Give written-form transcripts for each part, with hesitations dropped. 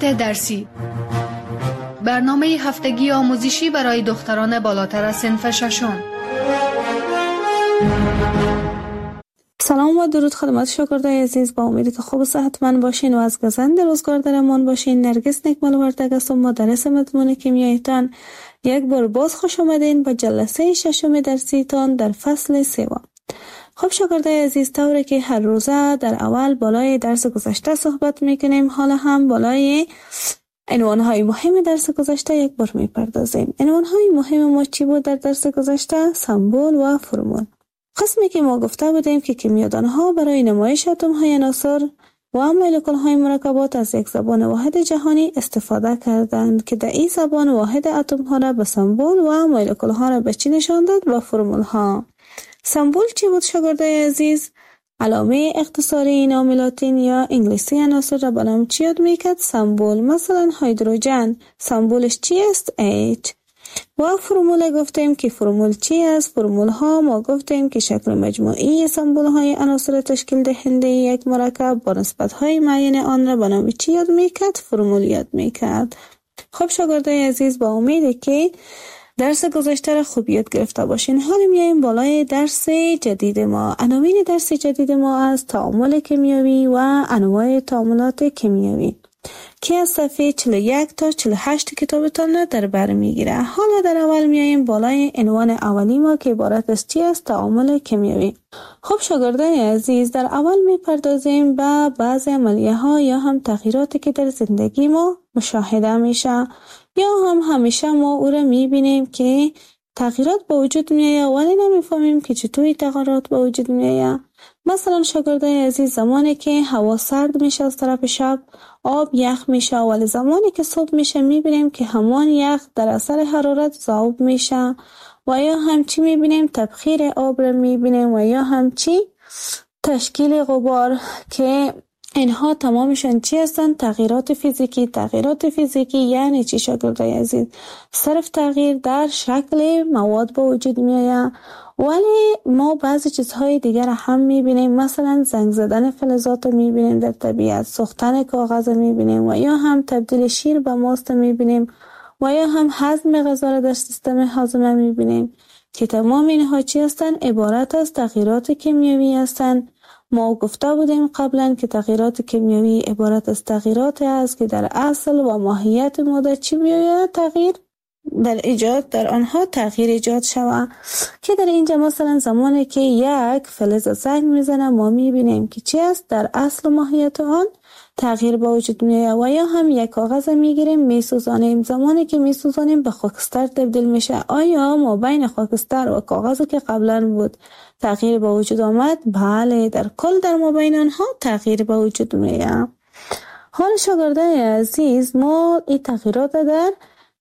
مطالعات درسی، برنامه هفتگی آموزشی برای دختران بالاتر از صنف ششم. سلام و درود خدمت شاگردای عزیز، با امید که خوب و صحتمند باشین و از گزند روزگار در امان باشین. نرگس نکمل وردگ است و مدرس مضمون کیمیایتان. یک بار باز خوش آمدین به جلسه ششم درسیتان در فصل سوم. خب شاگردای عزیز، طوری که هر روزه در اول بالای درس گذشته صحبت میکنیم، حالا هم بالای عنوانهای مهم درس گذشته یک بار میپردازیم. عنوانهای مهم ما چی بود در درس گذشته؟ سمبل و فرمول. قسمی که ما گفته بودیم که کیمیادانها برای نمایش اتم‌های عناصر و مولکول‌های مرکبات از یک زبان واحد جهانی استفاده کردند که در این زبان واحد اتم‌ها را به سمبل و مولکول‌ها را به چی نشان داد؟ به فرمول‌ها. سمبل چی بود شاگردای عزیز؟ علامه اختصاری نام لاتین یا انگلیسی عناصر را به نام چی یاد میکرد؟ سمبل. مثلا هیدروژن سمبلش چی است؟ H. و فرمول گفتیم که فرمول چی است؟ فرمول ها ما گفتیم که شکل مجموعی سمبل های عناصر تشکیل دهنده یک مرکب با نسبت های معین آن را به نام چی یاد میکرد؟ فرمول یاد میکرد. خب شاگردای عزیز، با امیده که درس گذشته را خوب یاد گرفته باشین. حالا میایم بالای درس جدید ما. عناوین درس جدید ما از تعامل کیمیایی و انواع تعاملات کیمیایی که از صفحه 41 تا 48 کتابتان را در بر میگیره. حالا در اول میایم بالای عنوان اولی ما که عبارت از چی است؟ تعامل کیمیایی. خب شاگردان عزیز، در اول میپردازیم به بعضی عملیه ها یا هم تغییراتی که در زندگی ما مشاهده میشه یا هم همیشه ما او را میبینیم که تغییرات به وجود میایه ولی نمیفهمیم که چطوری تغییرات به وجود میایه. مثلا شاگردای عزیز، زمانی که هوا سرد میشه از طرف شب آب یخ میشه، ولی زمانی که صبح میشه میبینیم که همان یخ در اثر حرارت ذوب میشه و یا همچی میبینیم تبخیر آب را میبینیم و یا همچی تشکیل غبار که اینها تمامشان چی هستند؟ تغییرات فیزیکی. تغییرات فیزیکی یعنی چی شاگردای عزیز؟ صرف تغییر در شکل مواد به وجود میآید، ولی ما بعضی چیزهای دیگر هم میبینیم. مثلا زنگ زدن فلزات میبینیم در طبیعت، سوختن کاغذ میبینیم و یا هم تبدیل شیر به ماست میبینیم و یا هم هضم غذا را در سیستم هاضمه میبینیم که تمام اینها چی هستند؟ عبارت از تغییرات کیمیایی هستند. ما گفته بودیم قبلا که تغییرات کیمیایی عبارت از تغییراتی است که در اصل و ماهیت ماده چی بیاید؟ تغییر در ایجاد در آنها تغییر ایجاد شود. که در اینجا مثلا زمانی که یک فلز زنگ میزنه ما میبینیم که چی است؟ در اصل و ماهیت آن تغییر با وجود میآید. و یا هم یک کاغذ میگیریم میسوزانیم، زمانی که میسوزانیم به خاکستر تبدیل میشه. آیا ما بین خاکستر و کاغذی که قبلا بود تغییر با وجود آمد؟ بله، در کل در ما بین آنها تغییر با وجود میآید. حال شاگردان عزیز، ما این تغییرات در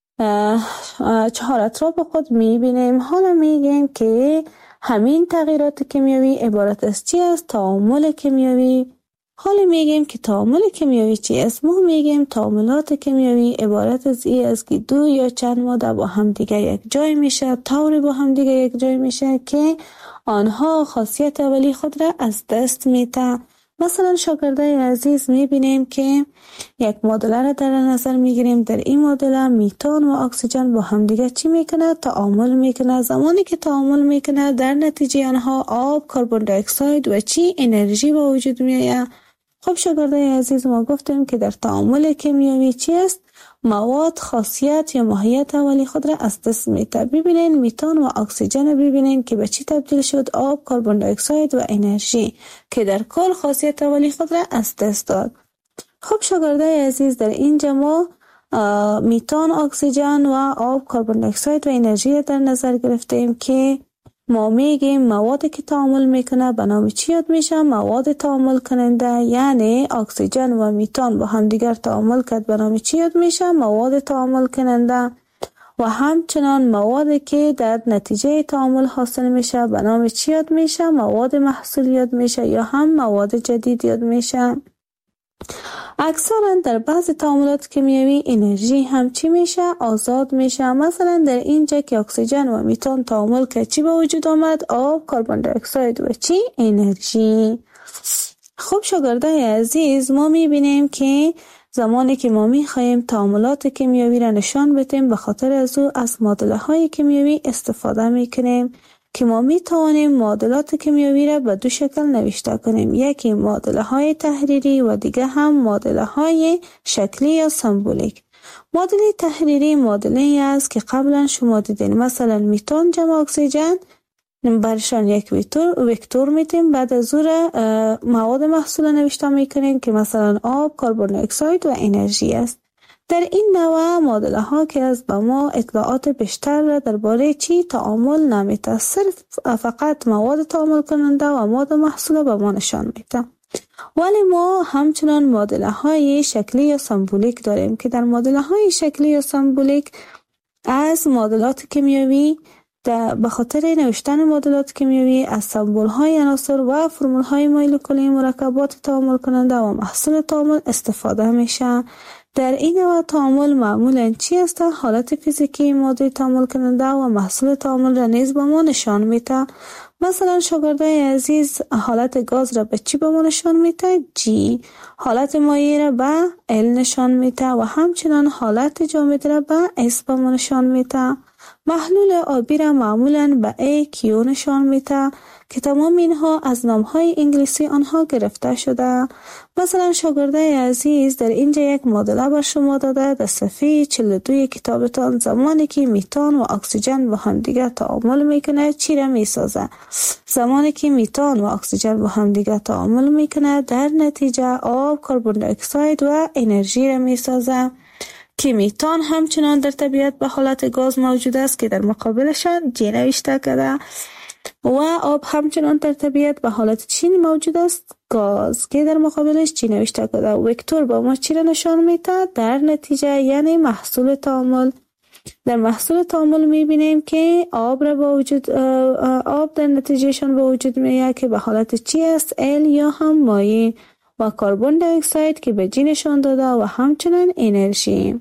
4 اطراف خود میبینیم. حالا میگیم که همین تغییرات کیمیایی عبارت از چی است؟ تعامل کیمیایی. حالا میگیم که تعامل کیمیایی چی است؟ ما میگیم تعاملات کیمیایی عبارت از این است که دو یا چند ماده با هم دیگه یک جای میشه، طوری با هم دیگه یک جای میشه که آنها خاصیت اولی خود را از دست میده. مثلا شاگردای عزیز میبینیم که یک معادله را در نظر میگیریم. در این معادله میتان و اکسیژن با هم دیگه چی میکنه؟ تعامل میکنه. زمانی که تعامل میکنه در نتیجه آنها آب، کربن دی اکساید و چی؟ انرژی با وجود میآید. خب شاگردای عزیز، ما گفتیم که در تعامل کیمیایی چی است؟ مواد خاصیت یا ماهیت اولی خود را از دست میده. ببینین میتان و اکسیژن ببینین که به چی تبدیل شد؟ آب، کربن دی اکساید و انرژی که در کل خاصیت اولی خود را از دست داد. خب شاگردای عزیز، در اینجا ما میتان، اکسیژن و آب، کربن دی اکساید و انرژی در نظر گرفتیم که ما میگیم موادی که تعامل میکنه به نام چی یاد میشه؟ مواد تعامل کننده. یعنی اکسیژن و میتان با هم دیگر تعامل کرد به نام چی یاد میشه؟ مواد تعامل کننده. و همچنان موادی که در نتیجه تعامل حاصل میشه به نام چی یاد میشه؟ مواد محصول یاد میشه یا هم مواد جدید یاد میشه. اکثرا در بعض تعاملات کیمیایی انرژی هم چی میشه؟ آزاد میشه. مثلا در اینجا که اکسیژن و میتان تعامل که چی به وجود آمد؟ آب، کربن دی اکساید و چی؟ انرژی. خب شاگردای عزیز، ما میبینیم که زمانی که ما می‌خواهیم تعاملات کیمیایی را نشان بدیم، به خاطر از معادله های کیمیایی استفاده می‌کنیم که ما می‌توانیم معادلات کیمیایی را به دو شکل نوشته کنیم. یکی معادله های تحریری و دیگه هم معادله های شکلی یا سمبولیک. معادله تحریری معادله‌ای است که قبلا شما دیدین، مثلا میتون جمع اکسیژن برشان یک وکتور میتیم، بعد از مواد محصول نوشته میکنیم که مثلا آب، کربن دی اکساید و انرژی است. در این نوع معادله ها که از به ما اطلاعات بیشتر را درباره چی تعامل نمیده، صرف فقط مواد تعامل کننده و مواد محصول به ما نشان میده. ولی ما همچنان معادله های شکلی یا سمبولیک داریم که در معادله های شکلی یا سمبولیک از معادلات کیمیایی به خاطر نوشتن معادلات کیمیایی از سمبول های عناصر و فرمول های مولکولی مرکبات تعامل کننده و محصول تعامل استفاده میشه. در این نوع تعامل معمولاً چی است؟ حالت فیزیکی ماده تعامل کننده و محصول تعامل را نیز به ما نشان میده. مثلا شاگردای عزیز حالت گاز را به چی به ما نشان میده؟ G. حالت مایع را به L نشان میده و همچنان حالت جامد را به S به ما نشان میده. محلول آبی را معمولاً به AQ نشان میده که تمام اینها از نامهای انگلیسی آنها گرفته شده. مثلا شاگردای عزیز در اینجا یک معادله بر شما داده در صفحه 42 کتابتان، زمانی که میتان و اکسیژن با هم دیگه تعامل میکنه چی را میسازه؟ زمانی که میتان و اکسیژن با هم دیگه تعامل میکنه در نتیجه آب، کربن دی اکساید و انرژی را میسازه که میتان همچنان در طبیعت به حالت گاز موجود است که در مقابلشان G نوشته کرده و آب همچنان در طبیعت به حالت چی موجود است؟ گاز که در مقابلش چی نوشته کرده. وکتور با ما چی را نشان میده؟ در نتیجه یعنی محصول تعامل. در محصول تعامل میبینیم که آب در نتیجهشان به وجود میاد که به حالت چی است؟ L یا هم مایع، و کربن دی اکساید که به G نشان داده و همچنان انرژی.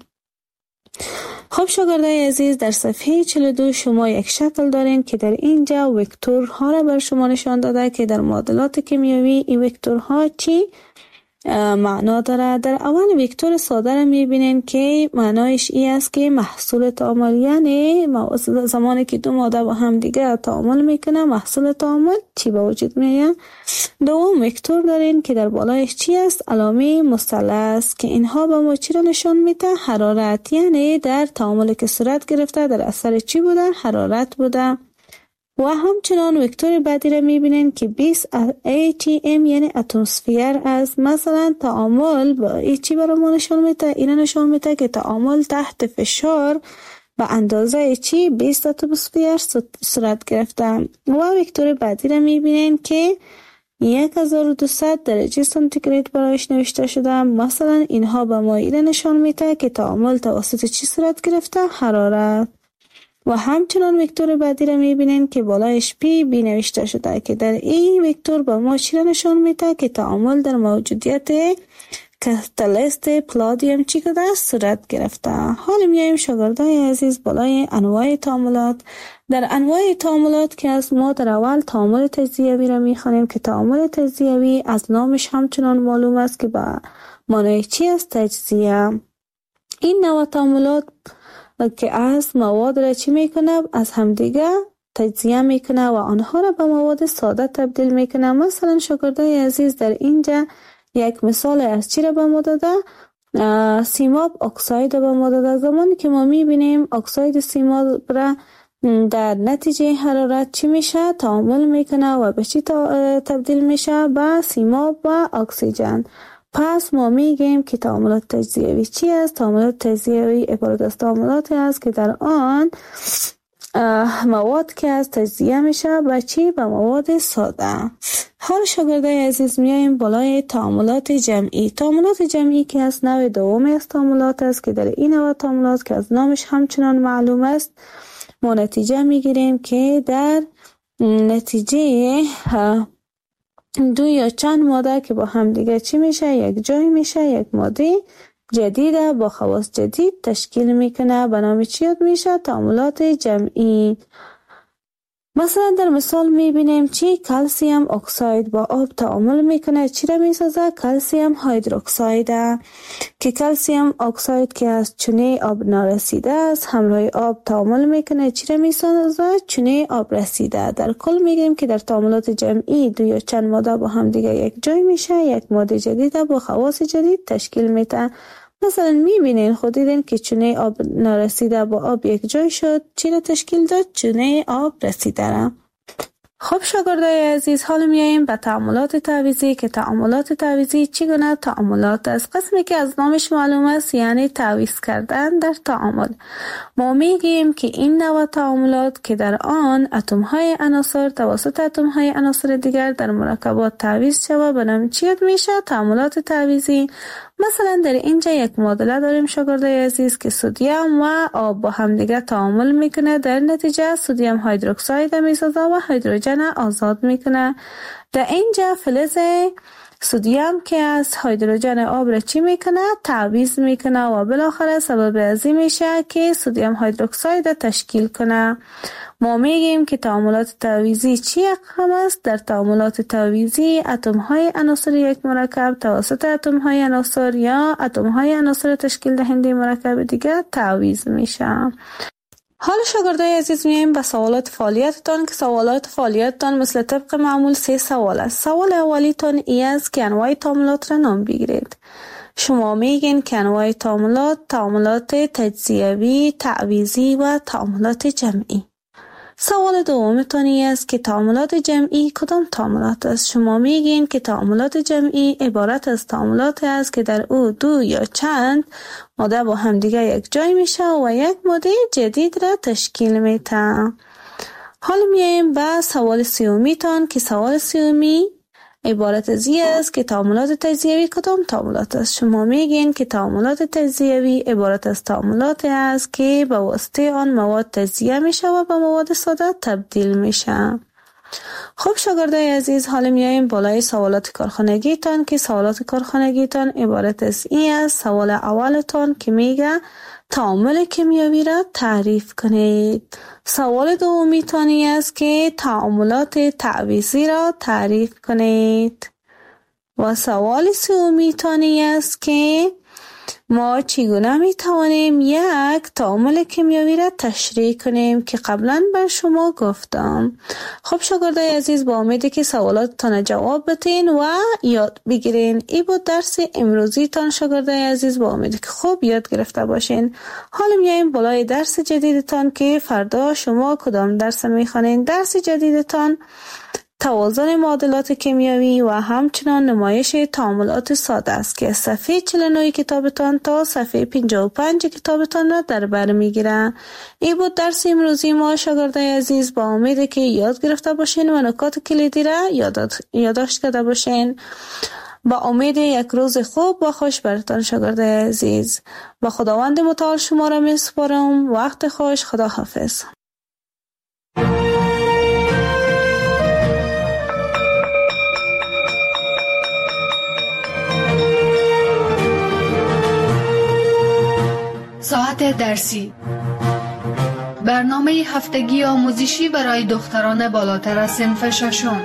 خب شاگردای عزیز در صفحه 42 شما یک شکل دارین که در اینجا وکتورها را بر شما نشان داده که در معادلات کیمیایی این وکتورها چی معنا داره. در اول وکتور ساده را میبینین که معنایش ای است که محصول تعامل، یعنی زمانی که دو ماده با هم دیگه تعامل میکنه محصول تعامل چی به وجود میاد. دوم وکتور دارین که در بالایش چی است؟ علامه مثلث که اینها به ما چی را نشان میده؟ حرارت، یعنی در تعامل که صورت گرفته در اثر چی بوده؟ حرارت بوده. و همچنان وکتور بعدی را میبینین که 20 ATM یعنی اتمسفر است. مثلا تعامل با ای چی برای ما نشان میده؟ این نشان میده که تعامل تحت فشار به اندازه چی 20 اتمسفر صورت گرفته. و وکتور بعدی را میبینین که 1200 درجه سانتیگراد برایش نوشته شده. مثلا اینها به ما این نشان میده که تعامل توسط چی صورت گرفته؟ حرارت. و همچنان وکتور بعدی را میبینین که بالایش پی بی نوشته شده که در این وکتور به ما چی را نشان میده؟ که تعامل در موجودیت کاتالیست پلادیم چی کده صورت گرفته. حالا میایم شاگردای عزیز بالای انواع تعاملات. در انواع تعاملات که از ما در اول تعامل تجزیوی را میخوانیم که تعامل تجزیوی از نامش همچنان معلوم است که به معنای چی است؟ تجزیه. این نوع تعاملات که از مواد را چی میکنه؟ از همدیگه تجزیه میکنه و آنها را به مواد ساده تبدیل میکنه. مثلا شاگردای عزیز در اینجا یک مثال از چی را به ما داده؟ سیماب اکساید را به ما داده. زمانی که ما میبینیم اکساید سیماب را در نتیجه حرارت چی میشه؟ تعامل میکنه و به چی تبدیل میشه؟ به سیماب و اکسیژن. پس ما میگیم که تعاملات تجزیوی چی است؟ تعاملات تجزیوی عبارت از تعاملاتی است که در آن مواد که از تجزیه میشه به چی؟ به مواد ساده. حال شاگردای عزیز میایم بالای تعاملات جمعی. تعاملات جمعی که از نوع دومی از تعاملات است که در این نوع تعاملات که از نامش همچنان معلوم است ما نتیجه میگیریم که در نتیجه دو یا چند ماده که با هم دیگه چی میشه؟ یک جای میشه، یک ماده جدیده با خواص جدید تشکیل میکنه. به نام چی یاد میشه؟ تعاملات جمعی. مثلا در مثال میبینیم چی کلسیم اکساید با آب تعامل میکنه، چی را میسازه؟ کلسیم هیدروکساید که کلسیم اکساید که از چونه آب نارسیده است همراه آب تعامل میکنه، چی را میسازه؟ چونه آب رسیده. در کل میگیم که در تعاملات جمعی دو یا چند ماده با هم دیگه یک جای میشه، یک ماده جدید با خواص جدید تشکیل میده. مثلا میبینین خود دیدین که چونه آب نارسیده با آب یک جای شد، چی را تشکیل داد؟ چونه آب رسیده را. خب شاگردای عزیز، حالا میاییم به تعاملات تعویضی که تعاملات تعویضی چگونه تعاملات است. قسمی که از نامش معلوم است یعنی تعویض کردن در تعامل. ما میگیم که این نوع تعاملات که در آن اتم های عناصر توسط اتم های عناصر دیگر در مرکبات تعویض شود به نام چی میشه؟ تعاملات تعویضی. مثلا در اینجا یک معادله داریم شاگردای عزیز که سدیم و آب با هم دیگه تعامل میکنه، در نتیجه سدیم هیدروکساید میسازه و هیدروژن آزاد میکنه. در اینجا فلز سدیم که از هیدروژن آب را چی میکنه؟ تعویض میکنه و بالاخره سبب ازی میشه که سدیم هیدروکساید تشکیل کنه. ما میگیم که تعاملات تعویضی چی اقسام است؟ در تعاملات تعویضی اتم های عناصر یک مرکب توسط اتم های عناصر یا اتم های عناصر تشکیل دهنده مرکب دیگر تعویض میشه. حالا شاگردای عزیز میایم به سوالات فعالیتتان که سوالات فعالیتتان مثل طبق معمول 3 سوال است. سوال اولیتان ای است که انواع تعاملات را نام بگیرید. شما میگین که انواع تعاملات تجزیوی، تعویضی و تعاملات جمعی. سوال دومتان است که تعاملات جمعی کدام تعاملات است؟ شما میگین که تعاملات جمعی عبارت از تعاملات است که در او دو یا چند ماده با هم دیگه یک جای میشه و یک ماده جدید را تشکیل میده. حالا میایم به سوال سومیتان که سوال سومی عبارت از این است که تعاملات تجزیوی کدام تعاملات است؟ شما میگین که تعاملات تجزیوی عبارت از تعاملات است که به واسطه آن مواد تجزیه میشه و به مواد ساده تبدیل میشه. خب شاگردای عزیز، حالا میایم بالای سوالات کارخانگیتان که سوالات کارخانگیتان عبارت از این است. سوال اولتان که میگه تعامل کیمیایی را تعریف کنید. سوال دومیتانی است که تعاملات تعویضی را تعریف کنید. و سوال سومیتانی است که ما چگونه می توانیم یک تعامل کیمیایی را تشریح کنیم که قبلا بر شما گفتم. خب شاگردای عزیز، با امیدی که سوالاتتان جواب بتین و یاد بگیرین. ای بود درس امروزی تان شاگردای عزیز، با امیدی که خوب یاد گرفته باشین. حالا میایم بالای درس جدیدتان که فردا شما کدام درس میخوانین. درس جدیدتان توازن معادلات کیمیایی و همچنان نمایش تعاملات ساده است که صفحه 49 کتابتان تا صفحه 55 کتابتان را در بر میگیره. این بود درس امروزی ما شاگردای عزیز، با امید که یاد گرفته باشین و نکات کلیدی را یادداشت کرده باشین. با امید یک روز خوب و خوش برتان شاگردای عزیز. با خداوند متعال شما را میسپارم. وقت خوش. خدا حافظ. ساعت درسی، برنامه هفتگی آموزشی برای دختران بالاتر از صنف ششم.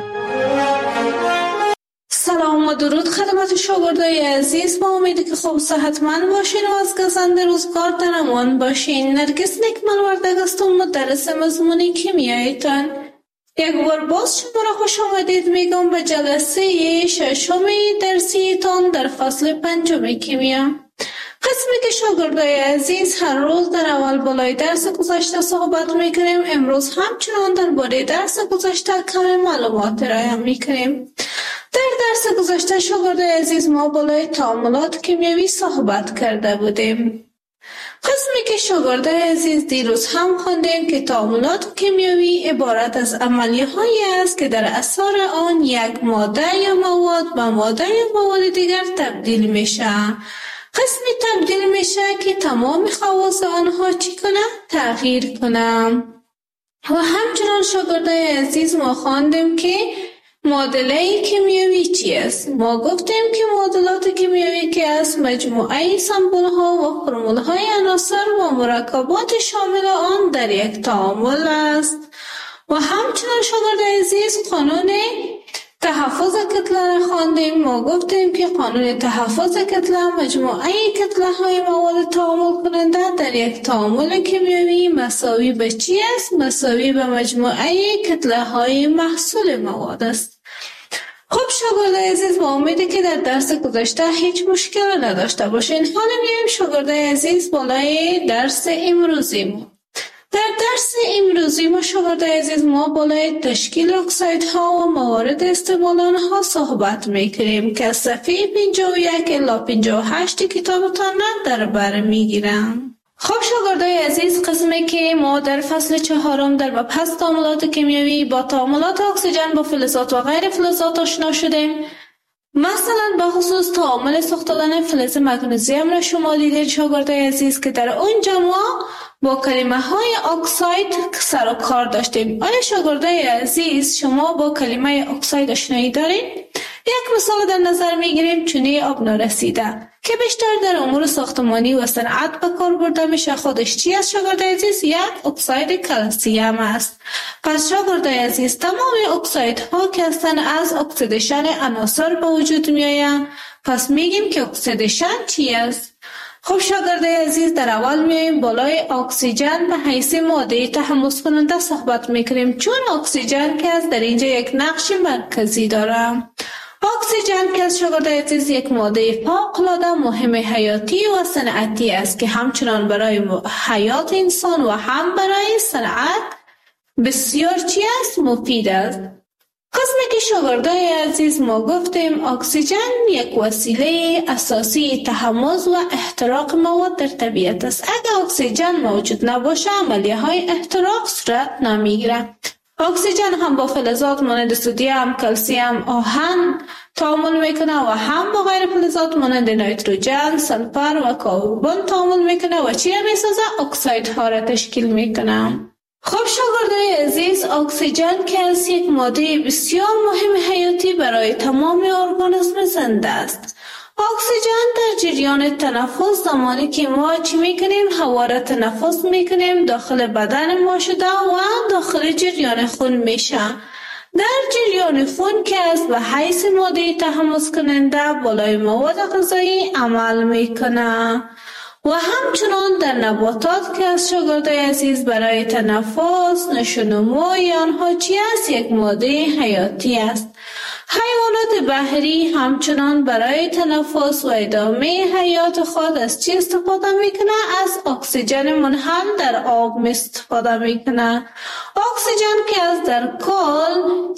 سلام و درود خدمت شاگردای عزیز، با امیدی که خوب صحتمند باشین و از گزند روزگار در امان باشین. نرگس نکمل وردگ هستم، مدرس مضمون کیمیایتان. یک بار باز شما را خوش آمدید میگم به جلسه ششم درسیتان در فصل 5 کیمیا. قسمی که شاگردای عزیز هر روز در اول بالای درس گذشته صحبت میکنیم، امروز همچنان درباره درس گذشته کم معلومات ارائه میکنیم. در درس گذشته شاگردای عزیز ما بالای تعاملات کیمیایی صحبت کرده بودیم. قسمی که شاگردای عزیز دیروز هم خواندیم که تعاملات کیمیایی عبارت از عملیه‌هایی است که در اثر آن یک ماده یا مواد به ماده یا مواد دیگر تبدیل میشه. قسمی تبدیل میشه که تمام خواص آنها چی کنه؟ تغییر کنه. و همچنان شاگردای عزیز ما خواندیم که معادله کیمیایی چی است؟ ما گفتیم که معادلات کیمیایی که است مجموعه سمبل ها و فرمول های عناصر و مرکبات شامل آن در یک تعامل است. و همچنان شاگرد عزیز قانون تحفظ کتله را خواندیم. ما گفتیم که قانون تحفظ کتله مجموعه کتله های مواد تعامل کننده در یک تعامل کیمیایی مساوی به چی است؟ مساوی به مجموعه کتله های محصول مواد است. خب شاگرد عزیز، با امیدی که در درس گذشته هیچ مشکل نداشته باشین. حالا میایم شاگرد عزیز بالای درس امروزی ما. در درس امروزی ما شاگرد عزیز ما بالای تشکیل اکسایدها و موارد استعمال آنها صحبت میکنیم که از صفحه 51 الی 58 کتابتان در بر میگیرم. خب شاگردای عزیز، قسمی که ما در فصل 4 در مبحث تعاملات کیمیایی با تعاملات اکسیژن با فلزات و غیر فلزات آشنا شدیم. مثلا به خصوص تعامل سوختن فلز مگنیزیم را شما دیدید شاگردای عزیز که در اونجا ما با کلمه های اکساید سر و کار داشتیم. آیا شاگردای عزیز شما با کلمه اکساید آشنایی دارید؟ یک مثال در نظر میگیریم، چونه آب نارسیده که بیشتر در امور ساختمانی و صنعت به کار برده میشه. خودش چی است شاگردای عزیز؟ یک اکساید کلسیم است. پس شاگردای عزیز تمام اکسایدها که هستند از اکسیدیشن عناصر به وجود میآیند. پس میگیم که اکسیدیشن چی است؟ خب شاگردای عزیز، در اول میایم بالای اکسیژن به حیث ماده تحمض کننده صحبت میکنیم، چون اکسیژن که از در اینجا یک نقش مرکزی داره. اکسیژن که از شاگردای عزیز یک ماده فوق‌العاده مهم حیاتی و صنعتی است که همچنان برای حیات انسان و هم برای صنعت بسیار چی است؟ مفید است. قسمی که شاگردای عزیز ما گفتیم اکسیژن یک وسیله اساسی تحمض و احتراق مواد در طبیعت است. اگر اکسیژن موجود نباشه عملیه های احتراق صورت نمیگیره. اکسیژن هم با فلزات مانند سدیم، کلسیم، آهن تعامل میکنه و هم با غیر فلزات مانند نیتروژن، سلفر و کربن تعامل میکنه و چی میسازه؟ اکسایدها را تشکیل میکنه. خب شاگردای عزیز، اکسیژن که از یک ماده بسیار مهم حیاتی برای تمام ارگانیسم زنده است. اکسیژن در جریان تنفس، زمانی که ما چی میکنیم؟ هوا را تنفس میکنیم، داخل بدن ما شده و داخل جریان خون میشه. در جریان خون که از به حیث ماده تحمض کننده بالای مواد غذایی عمل میکنه. و همچنان در نباتات که از شاگردای عزیز برای تنفس، نشونموی آنها چی است؟ یک ماده حیاتی است. حیوانات بحری همچنان برای تنفس و ادامه حیات خود از چی استفاده میکنه؟ از اکسیژن منحل در آب استفاده میکنه. اکسیژن که از در کل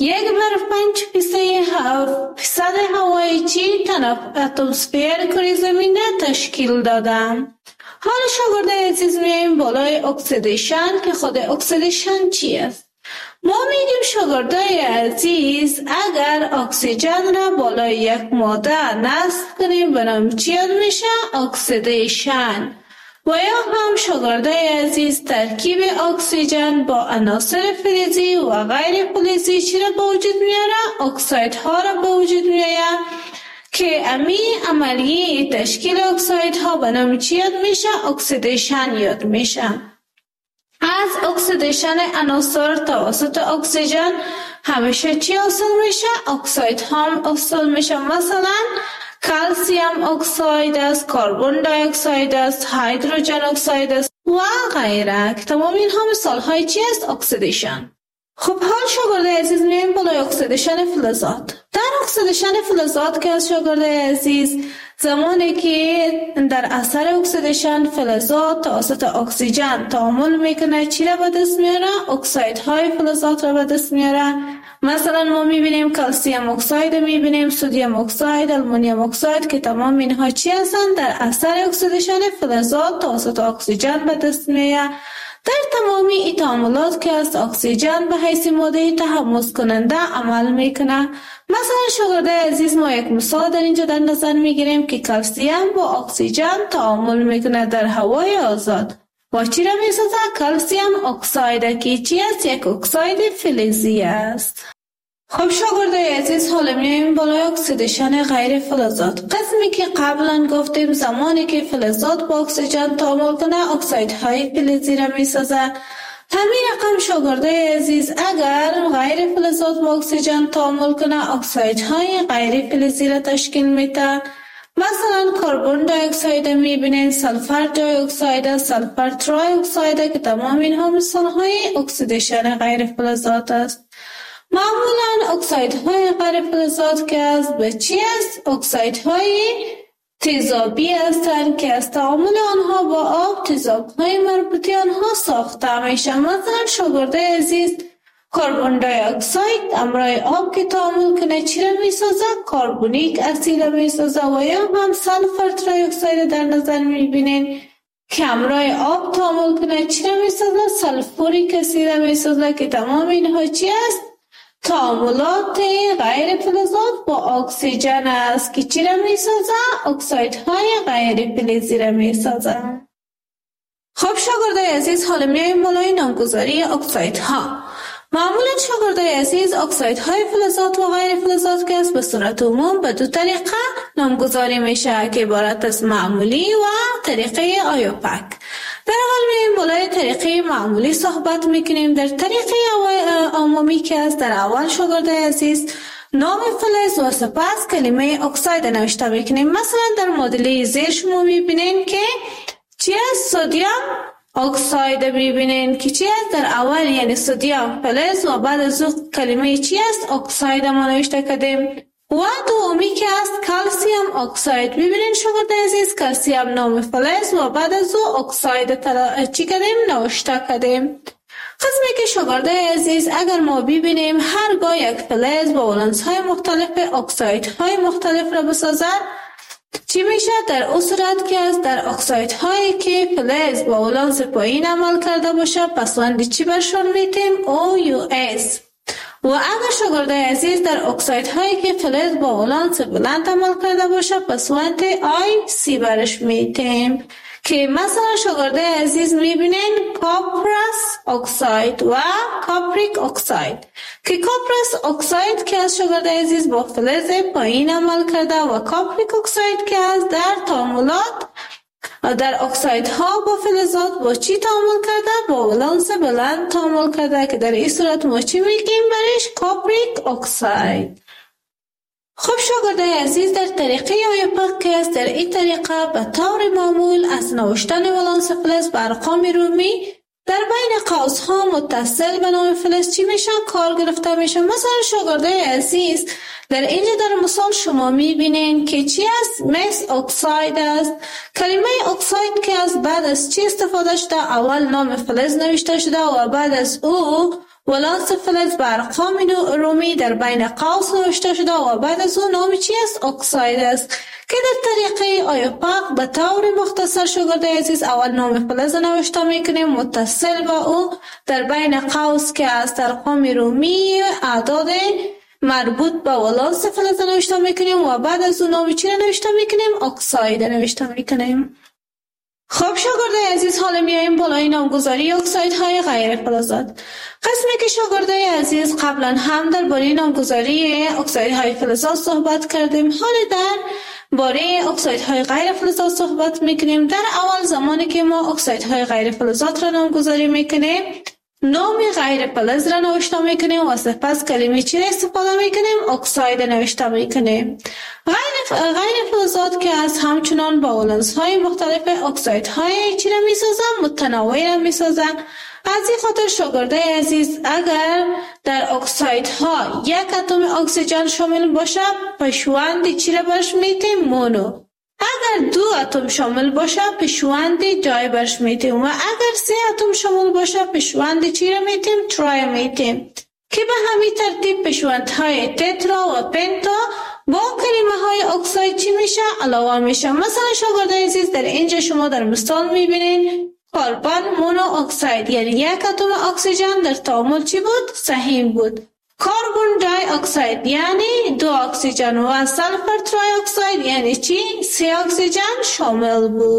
1/5% هوای چی اتمسفر کره زمینه تشکیل داده. حالا شاگردای عزیز میایم بالای اکسیدیشن که خود اکسیدیشن چی است؟ ما میگیم شاگردای عزیز اگر اکسیژن را بالای یک ماده نصب کنیم به نام چی یاد میشه؟ اکسیدیشن. و یا هم شاگردای عزیز ترکیب اکسیژن با عناصر فلزی و غیر فلزی چی را به وجود میاره؟ اکسایدها را به وجود میاره که امی عملیه تشکیل اکسایدها به نام چی یاد میشه؟ اکسیدیشن یاد میشه. از اکسیدیشن عناصر توسط اکسیژن همیشه چی حاصل میشه؟ اکساید هم حاصل میشه. مثلا کلسیم اکساید است، کربن دی اکساید است، هیدروژن اکساید است و غیره. تمام اینها مثال های چی است؟ اکسیدیشن. خب حال شاگردای عزیز میایم بالای اکسیدیشن فلزات. در اکسیدیشن فلزات که از شاگردای عزیز زمانی که در اثر اکسیدیشن فلزات توسط اکسیژن تعامل میکنه چی را به دست میاره؟ اکسایدهای فلزات را به دست میاره. مثلا ما میبینیم کلسیم اکساید، میبینیم سدیم اکساید، آلومینیوم اکساید که تمام اینها چی هستند؟ در اثر اکسیدیشن فلزات توسط اکسیژن به دست میاره. در تمامی این تعاملات که از اکسیژن به حیث ماده تحمض کننده عمل میکنه. مثلا شاگردای عزیز ما یک مثال در اینجا در نظر میگیریم که کلسیم با اکسیژن تعامل میکنه در هوای آزاد و چی را میسازه؟ کلسیم اکساید که چی است؟ یک اکساید فلزی است. خب شاگردای عزیز حالا میایم بالای اکسیدیشن غیر فلزات. قسمی که قبلا گفتیم زمانی که فلزات با اکسیژن تعامل کنه اکسایدهای فلزی را میسازه. همین رقم شاگردای عزیز اگر غیر فلزات با اکسیژن تعامل کنه اکسایدهای غیر فلزی را تشکیل میده. مثلا کربن دی اکساید میبینین، سلفر دی اکساید، سلفر تری اکساید که تمام اینها مثالهای اکسیدیشن غیر فلزات است. معمولا اکسایدهای غیر فلزات که از به چی است؟ اکسایدهای تیزابی هستند که از تعامل آنها با آب تیزابهای مربوطی آنها ساخته میشن. مثلا شاگرده عزیز کربن دی اکساید همراه آب که تعامل کنه چی را میسازه؟ کربونیک اسید را میسازه. و یا هم سلفر تری اکساید در نظر میبینین که همراه آب تعامل کنه چی را میسازه؟ سلفوریک اسید را میسازه که تمام اینها چی است؟ تعاملات غیر فلزات با اکسیژن است که چی را میسازه؟ اکسایدهای غیر فلزی را میسازه. خب شاگردای عزیز حالا میایم بالای نامگذاری اکسایدها. معمولا شاگردای عزیز اکسایدهای فلزات و غیر فلزات که است به صورت عموم به دو طریقه نامگذاری میشه که عبارت از معمولی و طریقه آیوپک. در اول میایم بالای طریقه معمولی صحبت میکنیم. در طریقه عمومی که است در اول شاگردای عزیز نام فلز و سپس کلمه اکساید نوشته میکنیم. مثلا در مدل زیر شما میبینین که چی است؟ سدیم اکساید میبینین که چی است؟ در اول یعنی سدیم فلز و بعد از او کلمه چی است؟ اکساید ما نوشته کردیم. و دومی که است کلسیم اکساید. ببینین شاگرد عزیز کلسیم نام فلز و بعد از او اکساید چی کردیم؟ نوشته کردیم. قسمی که شاگرد عزیز اگر ما ببینیم هرگاه یک فلز با ولانس های مختلف اکسایدهای مختلف را بسازد چی میشه؟ در اون صورت که است در اکسایدهایی که فلز با ولانس پایین عمل کرده باشه پسوند چی برشان میتیم؟ OUS. و اگر شاگرد عزیز در اکسایدهایی که فلز با ولانس بلند عمل کرده باشه پسوند IC برش میتیم که مثلا شاگرد عزیز میبینین کپرس اکساید و کاپریک اکساید که کپرس اکساید که از شاگرد عزیز با فلز پایین عمل کرده و کاپریک اکساید که از در تعاملات در اکسایدها با فلزات با چی تعامل کرده؟ با ولانس بلند تعامل کرده که در این صورت ما چی میگیم برش؟ کاپریک اکساید. خب شاگردای عزیز در طریقه آیوپک که است در این طریقه به طور معمول از نوشتن ولانس فلز به ارقام رومی در بین قوس‌ها متصل به نام فلز چی میشه؟ کار گرفته میشه. مثلا شاگردای عزیز در اینجا در مثال شما میبینین که چی است؟ مس اکساید است. کلمه اکساید که از بعد از چی استفاده شده؟ اول نام فلز نوشته شده و بعد از او ولانس فلز به ارقام رومی در بین قوس نوشته شده و بعد از اون نام چی است؟ اکساید است که در طریقه آیوپک به طور مختصر شاگرد عزیز اول نام فلز نوشته میکنیم متصل به او در بین قوس که از ارقام رومی اعداد مربوط به ولانس فلز نوشته میکنیم و بعد از اون نام چی نوشته میکنیم؟ اکساید نوشته میکنیم. خب شاگردای عزیز حالا میایم بالای نامگذاری اکسایدهای غیر فلزات. قسمی که شاگردای عزیز قبلا هم درباره نامگذاری اکسایدهای فلزات صحبت کردیم، حالا در باره اکسایدهای غیر فلزات صحبت میکنیم. در اول زمانی که ما اکسایدهای غیر فلزات را نامگذاری میکنیم نام غیر فلز را نوشته میکنیم و سپس کلمه چی را استفاده میکنیم؟ اکساید نوشته میکنیم. غیر فلزات که از همچنان با ولانس های مختلف اکسایدهای چی را میسازن؟ متنوع را میسازن. از این خاطر شاگردای عزیز اگر در اکسایدها یک اتم اکسیژن شامل باشه پشوند چی را برش میتیم؟ مونو. اگر دو اتم شامل باشه پیشوند دای برش میتیم و اگر سه اتم شامل باشه پیشوند چی را میتیم؟ ترای میتیم که به همین ترتیب پیشوندهای تترا و پنتا با کلمه های اکساید چی میشه؟ علاوه میشه. مثلا شاگردای عزیز در اینجا شما در مثال میبینین کربن مونو اکساید یعنی یک اتم اکسیژن در تعامل چی بود؟ سهیم بود. کربن دی اکساید یعنی دو اکسیژن و سلفر تری اکساید یعنی چی؟ سه اکسیژن شامل بود.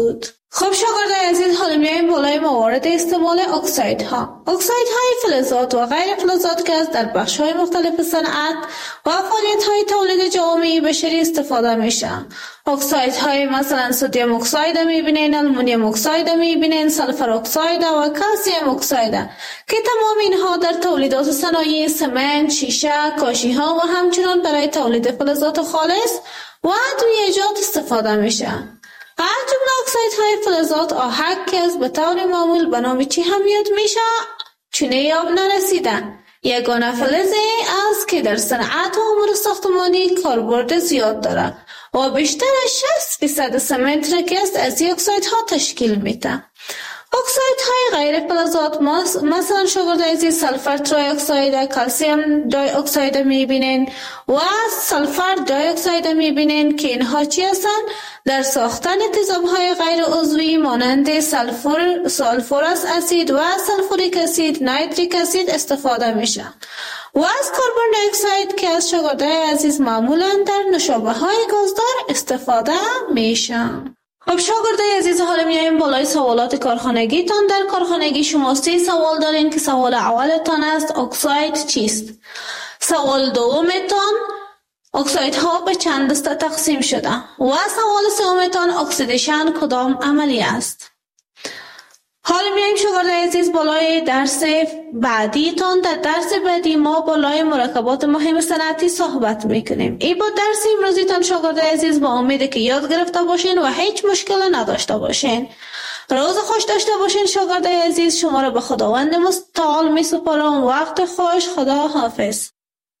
خب شاگردان عزیز، حالا میایم بالای موارد استعمال اکسایدها. اکسایدهای فلزات و غیر فلزات که از در بخش‌های مختلف صنعت و فعالیت‌های تولید جوامع بشری استفاده میشن. اکسایدهای مثلا سدیم اکساید میبینین، آلومینیوم اکساید میبینین، سلفر اکساید و کلسیم اکساید که تمام اینها در تولیدات صنایع سمنت، شیشه، کاشی‌ها و همچنین برای تولید فلزات خالص و ادویه‌جات استفاده میشن. از جمله اکسایدهای فلزات آهک که از به طور معمول به نام چی هم یاد میشه چونه آب نرسیدن، یگانه فلزی است که در صنعت و امور ساختمانی کاربرد زیاد داره و بیشتر از 60% سمنت را که از این اکسایدها تشکیل میده. اکسایدهای غیر فلزات مثلا شاگرد عزیز سلفر تری اکساید، کلسیم دی اکساید میبینین و سلفر دی اکساید میبینین که اینها چی هستن؟ در ساختن تیزاب‌های غیر عضوی مانند سلفورس اسید و سلفوریک اسید، نایتریک اسید استفاده میشن و از کربن دی اکساید که از شاگردای عزیز معمولا در نوشابه‌های گازدار استفاده میشن. خب شاگردای عزیز، حالا میایم بالای سوالات کارخانگیتان. در کارخانگی شما 3 سوال دارین که سوال اولتان است اکساید چیست؟ سوال دومتان اکسایدها به چند دسته تقسیم شده و سوال سومتان اکسیدیشن کدام عملی است؟ حالا میایم شاگردای عزیز بالای درس بعدیتان. در درس بعدی ما بالای مرکبات مهم صنعتی صحبت میکنیم. این با درس امروزیتان شاگردای عزیز با امیده که یاد گرفته باشین و هیچ مشکل نداشته باشین. روز خوش داشته باشین شاگردای عزیز. شما را به خداوند متعال میسپارم. وقت خوش. خدا حافظ.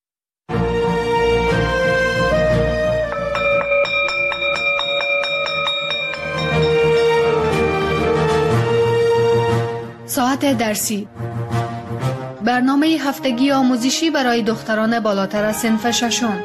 ساعت درسی، برنامه هفتگی آموزشی برای دختران بالاتر از صنف ششم.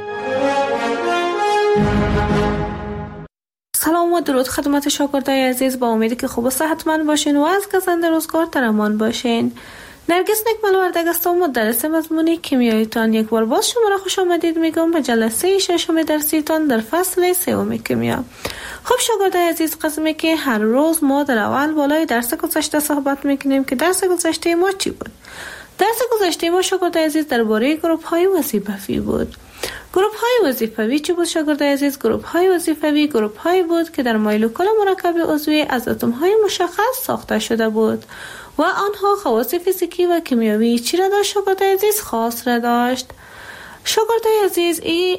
سلام و درود خدمت شاگردای عزیز. با امیدی که خوب و صحتمند باشین و از گزنده روزگار در امان باشین. نرگس نکمل وردگ هستم، مدرس مضمون کیمیاییتان. یک بار باز شما را خوش آمدید میگم به جلسه ششم درسیتان در فصل 3 کیمیا. خب شاگردای عزیز، قسمی که هر روز ما در اول بالای درس گذشته صحبت میکنیم که درس گذشته ما چی بود؟ درس گذشته ما شاگردای عزیز درباره گروپ های وظیفوی بود. گروپ های وظیفوی چی بود شاگردای عزیز؟ گروپ های وظیفوی گروپ هایی بود که در مولکول مرکب عضوی از اتم های مشخص ساخته شده بود و آنها خواص فیزیکی و کیمیایی چی را داشت شاگردای عزیز؟ خاص را داشت. شاگردای عزیز،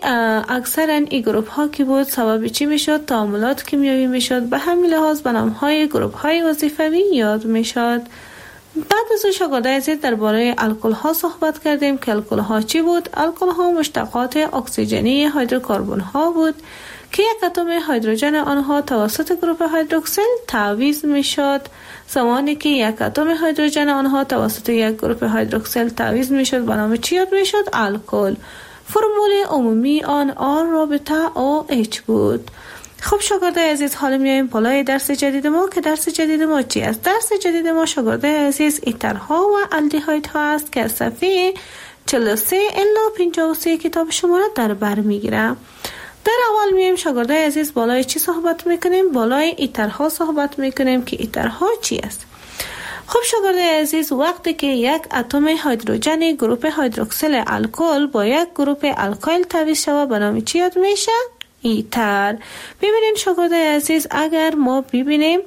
اکثرا این گروپ ها که بود سبب چی میشد؟ تعاملات کیمیایی میشد. به همین لحاظ به نام های گروپ های وظیفوی یاد میشد. بعد از شاگردای عزیز درباره الکل ها صحبت کردیم که الکل ها چی بود؟ الکل ها مشتقات اکسیژنی هیدروکربن ها بود که یک اتم هیدروژن آنها توسط گروپ هیدروکسیل تعویض میشد. زمانی که یک اتم هیدروژن آنها توسط یک گروپ هیدروکسیل تعویض میشد به نام چی یاد میشد؟ الکل. فرمول عمومی آن آر رابطه OH بود. خب شاگردای عزیز، حالا میایم بالای درس جدید ما که درس جدید ما چی است؟ درس جدید ما شاگردای عزیز ایترها و الدیهایدها است که از صفحه 43 الی 53 کتاب شما را در بر میگیرم. در اول میایم شاگردای عزیز بالای چی صحبت میکنیم؟ بالای ایترها صحبت میکنیم که ایترها چی است؟ خب شاگردای عزیز، وقتی که یک اتم هیدروژن گروپ هیدروکسیل الکل با یک گروپ الکایل تعویض شود به نام چی یاد میشه؟ ایتر. ببینید شاگردای عزیز، اگر ما ببینیم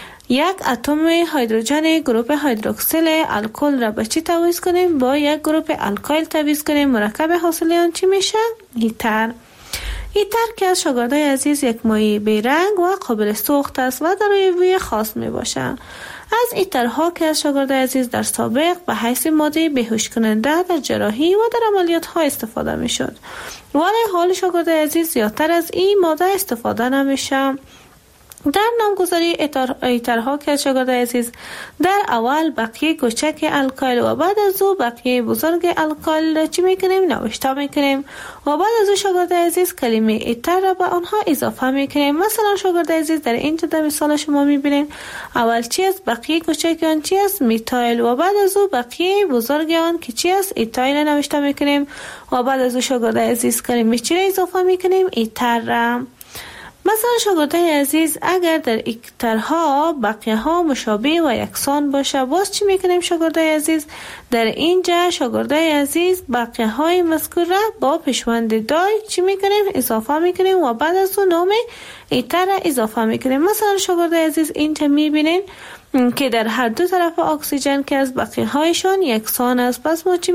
یک اتم هیدروژن گروپ هیدروکسیل الکل را به چی تعویض کنیم؟ با یک گروپ الکایل تعویض کنیم، مرکب حاصل آن چی میشه؟ ایتر. ایتر که از شاگردای عزیز یک مایع بیرنگ و قابل سوخت است و دارای بوی خاص می باشه. از ایترها که از شاگردای عزیز در سابق به حیث ماده بیهوش کننده در جراحی و در عملیات ها استفاده می شد، ولی حال شاگردای عزیز زیادتر از این ماده استفاده نمیشه. در نامگذاری ایترها که از شاگردای عزیز در اول بقیه کوچک الکایل و بعد از او بقیه بزرگ الکایل را چی میکنیم؟ نوشته میکنیم و بعد از او شاگردای عزیز کلمه ایتر را به آنها اضافه میکنیم. مثلا شاگردای عزیز در اینجا در مثال شما میبینیم اول چی است؟ بقیه کوچک آن چی است؟ میتایل و بعد از او بقیه بزرگ آن که چی است؟ ایتایل نوشته میکنیم و بعد از او شاگردای عزیز کلمه چی را اضافه میکنیم؟ ایتر را. مثلا شاگردای عزیز اگر در اکترها بقیه ها مشابه و یکسان باشه، باز چی میکنیم شاگردای عزیز؟ در اینجا شاگردای عزیز بقیه های مذکور را با پیشوند دای چی میکنیم؟ اضافه میکنیم و بعد از اون نام ایتر را اضافه میکنیم. مثلا شاگردای عزیز اینجا میبینین که در هر دو طرف اکسیژن که از بقیه هایشان یکسان است. پس ما چی